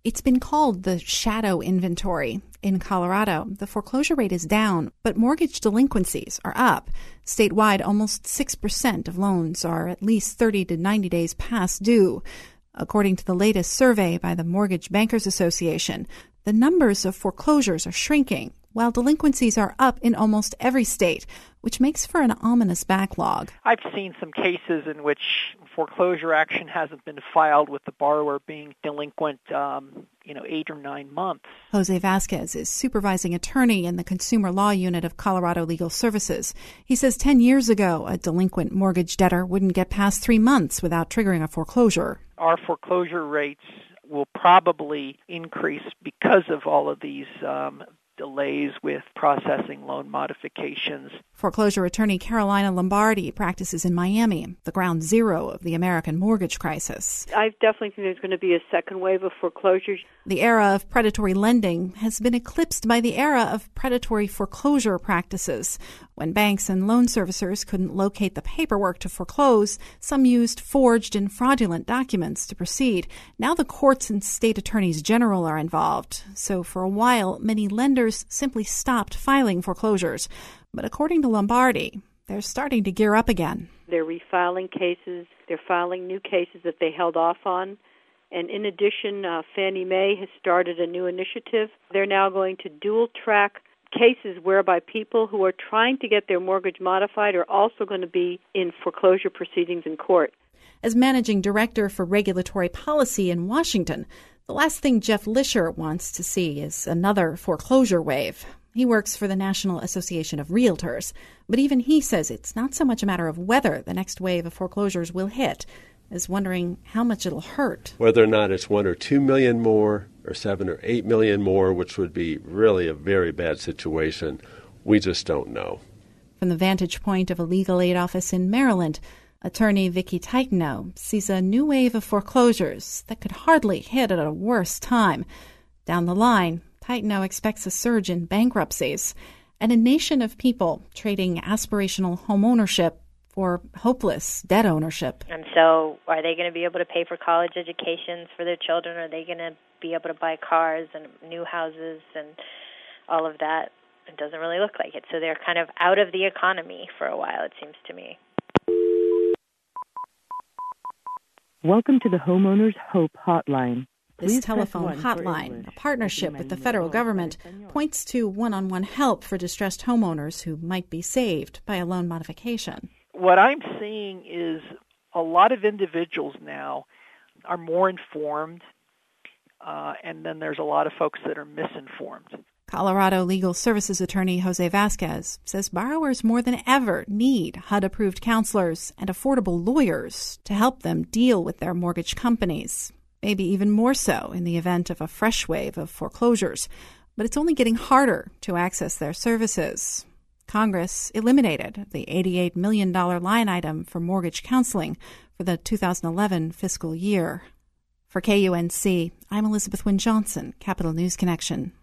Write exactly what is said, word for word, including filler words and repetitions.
It's been called the shadow inventory. In Colorado, the foreclosure rate is down, but mortgage delinquencies are up. Statewide, almost six percent of loans are at least thirty to ninety days past due. According to the latest survey by the Mortgage Bankers Association, the numbers of foreclosures are shrinking, while delinquencies are up in almost every state, which makes for an ominous backlog. I've seen some cases in which foreclosure action hasn't been filed with the borrower being delinquent, um, you know, eight or nine months. Jose Vasquez is supervising attorney in the Consumer Law Unit of Colorado Legal Services. He says ten years ago, a delinquent mortgage debtor wouldn't get past three months without triggering a foreclosure. Our foreclosure rates will probably increase because of all of these um, delays with processing loan modifications. Foreclosure attorney Carolina Lombardi practices in Miami, the ground zero of the American mortgage crisis. I definitely think there's going to be a second wave of foreclosures. The era of predatory lending has been eclipsed by the era of predatory foreclosure practices. When banks and loan servicers couldn't locate the paperwork to foreclose, some used forged and fraudulent documents to proceed. Now the courts and state attorneys general are involved. So for a while, many lenders simply stopped filing foreclosures. But according to Lombardi, they're starting to gear up again. They're refiling cases. They're filing new cases that they held off on. And in addition, uh, Fannie Mae has started a new initiative. They're now going to dual-track cases whereby people who are trying to get their mortgage modified are also going to be in foreclosure proceedings in court. As managing director for regulatory policy in Washington, the last thing Jeff Lischer wants to see is another foreclosure wave. He works for the National Association of Realtors, but even he says it's not so much a matter of whether the next wave of foreclosures will hit, as wondering how much it'll hurt. Whether or not it's one or two million more, or seven or eight million more, which would be really a very bad situation, we just don't know. From the vantage point of a legal aid office in Maryland, attorney Vicki Titano sees a new wave of foreclosures that could hardly hit at a worse time. Down the line, Titano expects a surge in bankruptcies and a nation of people trading aspirational home ownership for hopeless debt ownership. And so are they going to be able to pay for college educations for their children? Are they going to be able to buy cars and new houses and all of that? It doesn't really look like it. So they're kind of out of the economy for a while, it seems to me. Welcome to the Homeowners Hope Hotline. This telephone hotline, a partnership with the federal government, points to one-on-one help for distressed homeowners who might be saved by a loan modification. What I'm seeing is a lot of individuals now are more informed, uh, and then there's a lot of folks that are misinformed. Colorado Legal Services attorney Jose Vasquez says borrowers more than ever need H U D-approved counselors and affordable lawyers to help them deal with their mortgage companies. Maybe even more so in the event of a fresh wave of foreclosures. But it's only getting harder to access their services. Congress eliminated the eighty-eight million dollars line item for mortgage counseling for the two thousand eleven fiscal year. For K U N C, I'm Elizabeth Wynne Johnson, Capital News Connection.